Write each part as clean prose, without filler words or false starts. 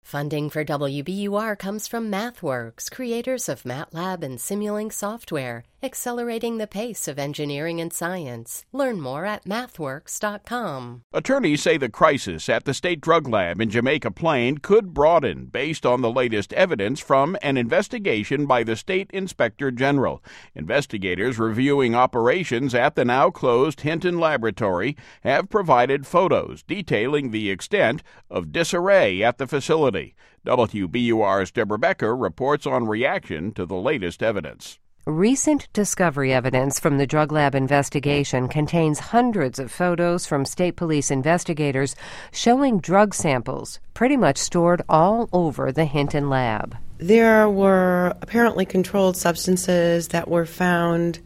Funding for WBUR comes from MathWorks, creators of MATLAB and Simulink software, accelerating the pace of engineering and science. Learn more at mathworks.com. Attorneys say the crisis at the state drug lab in Jamaica Plain could broaden based on the latest evidence from an investigation by the state inspector general. Investigators reviewing operations at the now closed Hinton laboratory have provided photos detailing the extent of disarray at the facility. WBUR's Deborah Becker reports on reaction to the latest evidence. Recent discovery evidence from the drug lab investigation contains hundreds of photos from state police investigators showing drug samples pretty much stored all over the Hinton lab. There were apparently controlled substances that were found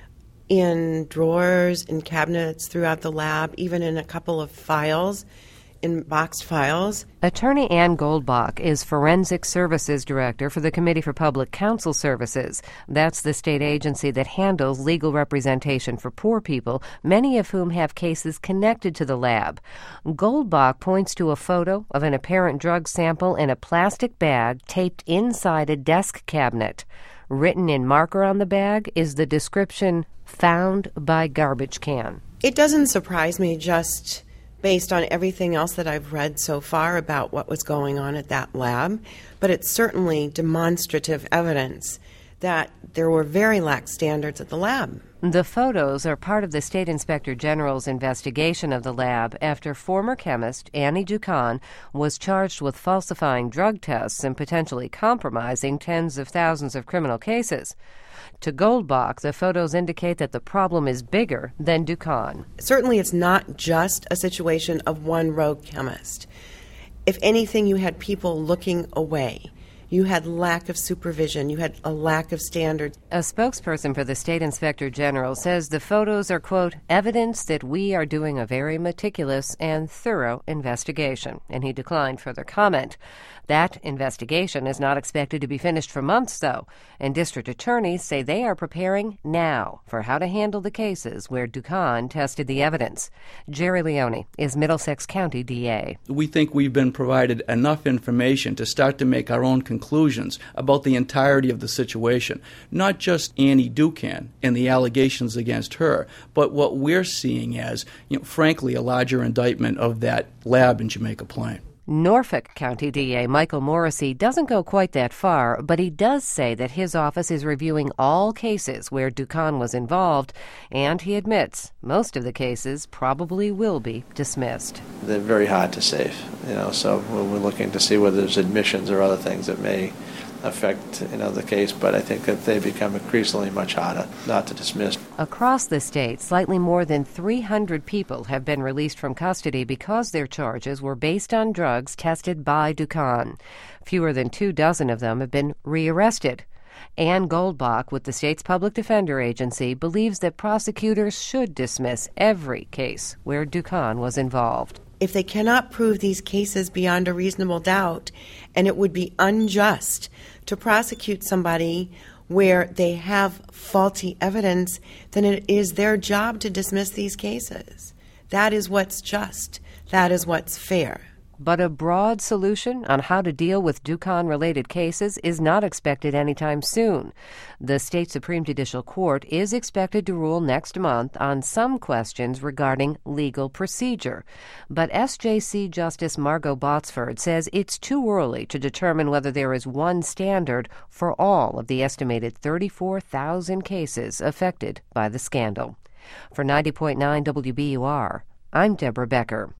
in drawers, in cabinets throughout the lab, even in a couple of files, in boxed files. Attorney Ann Goldbach is Forensic Services Director for the Committee for Public Counsel Services. That's the state agency that handles legal representation for poor people, many of whom have cases connected to the lab. Goldbach points to a photo of an apparent drug sample in a plastic bag taped inside a desk cabinet. Written in marker on the bag is the description, "Found by garbage can." It doesn't surprise me, just based on everything else that I've read so far about what was going on at that lab, but it's certainly demonstrative evidence that there were very lax standards at the lab. The photos are part of the State Inspector General's investigation of the lab after former chemist Annie Ducan was charged with falsifying drug tests and potentially compromising tens of thousands of criminal cases. To Goldbach, the photos indicate that the problem is bigger than Ducan. Certainly it's not just a situation of one rogue chemist. If anything, you had people looking away. You had lack of supervision. You had a lack of standards. A spokesperson for the State Inspector General says the photos are, quote, evidence that we are doing a very meticulous and thorough investigation, and he declined further comment. That investigation is not expected to be finished for months, though, and district attorneys say they are preparing now for how to handle the cases where Ducan tested the evidence. Jerry Leone is Middlesex County DA. We think we've been provided enough information to start to make our own conclusions about the entirety of the situation. Not just Annie Ducan and the allegations against her, but what we're seeing as, frankly, a larger indictment of that lab in Jamaica Plain. Norfolk County DA Michael Morrissey doesn't go quite that far, but he does say that his office is reviewing all cases where Ducan was involved, and he admits most of the cases probably will be dismissed. They're very hard to save, so we're looking to see whether there's admissions or other things that may affect the case, but I think that they become increasingly much harder not to dismiss. Across the state, slightly more than 300 people have been released from custody because their charges were based on drugs tested by Ducan. Fewer than 24 of them have been rearrested. Ann Goldbach with the state's public defender agency believes that prosecutors should dismiss every case where Ducan was involved. If they cannot prove these cases beyond a reasonable doubt, and it would be unjust to prosecute somebody where they have faulty evidence, then it is their job to dismiss these cases. That is what's just. That is what's fair. But a broad solution on how to deal with Ducan-related cases is not expected anytime soon. The state Supreme Judicial Court is expected to rule next month on some questions regarding legal procedure. But SJC Justice Margot Botsford says it's too early to determine whether there is one standard for all of the estimated 34,000 cases affected by the scandal. For 90.9 WBUR, I'm Deborah Becker.